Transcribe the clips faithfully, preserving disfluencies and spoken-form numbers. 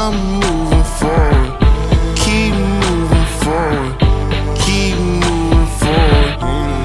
I'm moving forward. Keep moving forward. Keep moving forward.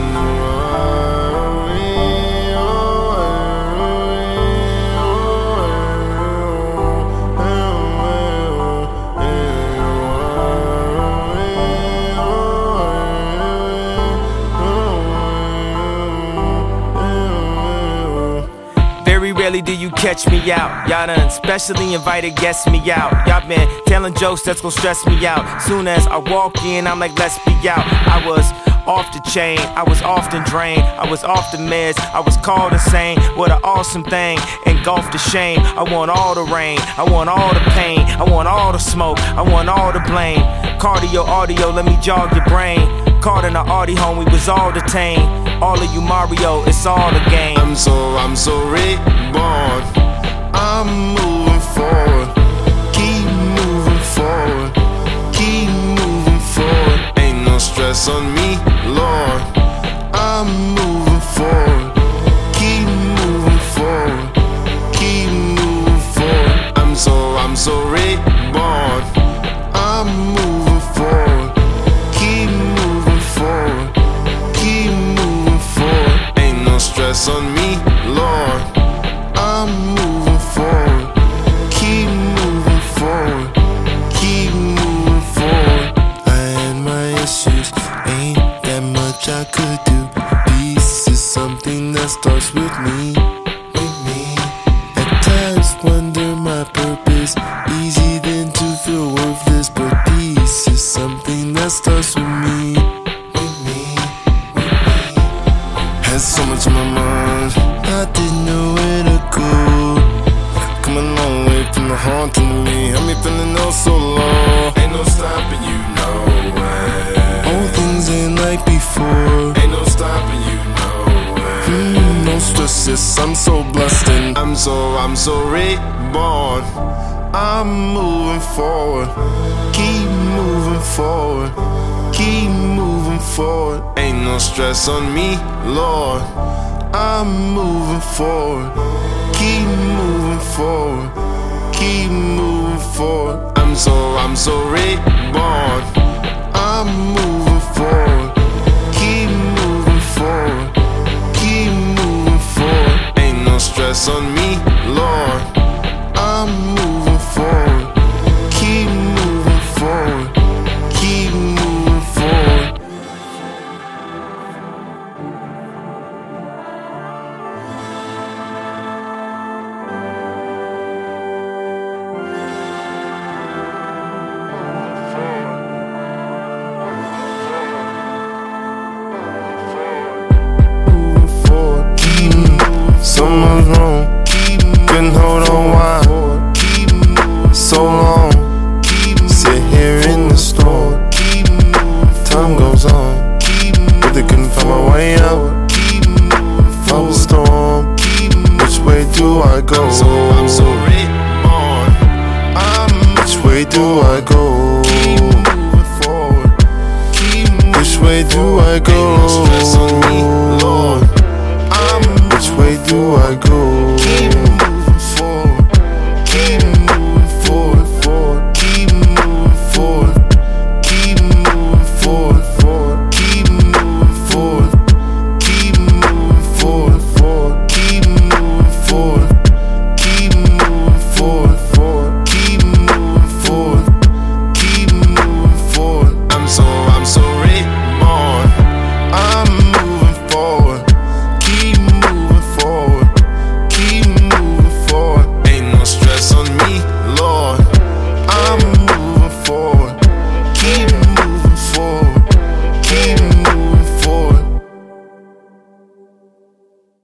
Very rarely do you catch me out. Y'all done specially invited guests me out. Y'all been telling jokes that's gon' stress me out. Soon as I walk in, I'm like, let's be out. I was off the chain, I was often drained, I was off the meds, I was called insane. What an awesome thing, engulfed the shame. I want all the rain, I want all the pain, I want all the smoke, I want all the blame. Cardio, audio, let me jog your brain. Caught in the Audi home, we was all detained. All of you Mario, it's all a game. I'm so, I'm so reborn. I'm moving forward. Keep moving forward. Keep moving forward. Ain't no stress on me, Lord. I'm moving forward. Keep moving forward. Keep moving forward. I'm so, I'm so reborn. I'm moving forward. Keep moving forward. Keep moving forward. Ain't no stress on me, Lord. I'm moving forward. Keep moving forward. Keep moving forward. I had my issues, ain't that much I could do. Peace is something that starts with me. With me. At times wonder my purpose. Easy then to feel worthless, but peace is something that starts with me. With me. With me. Had so much on my mind, I didn't know where to go. Come a long way from the haunting to me. Had me feeling oh so low. Ain't no stopping you, no way. All things ain't like before. Ain't no stopping you, no way. Mm, no stresses, I'm so blessed and I'm so, I'm so reborn. I'm moving forward. Keep moving forward. Keep moving forward. Ain't no stress on me, Lord. I'm moving forward. Keep moving forward. Keep moving forward. I'm so, I'm so reborn. I'm moving forward. Keep moving forward. Keep moving forward. Ain't no stress on me, Lord. I'm moving forward. Keep moving forward. Keep moving forward. Someone's wrong, couldn't hold on why so long. Sit here in the storm, time goes on, but they couldn't find my way out of the storm. Which way do I go? I'm so, I'm so reborn. Which way do I go? Which way do I go? Ain't no stress on me, Lord. Which way do I go? Keep moving forward. Keep moving forward. Forward. Keep moving forward. Keep moving forward. Forward. Keep moving forward. Keep moving forward. Forward. Keep moving forward. Keep moving forward. Forward. Keep moving forward. Keep moving forward. I'm so, I'm so reborn. I'm moving forward. Keep moving forward. Keep moving forward. Ain't no stress on me, Lord. I'm moving forward. Keep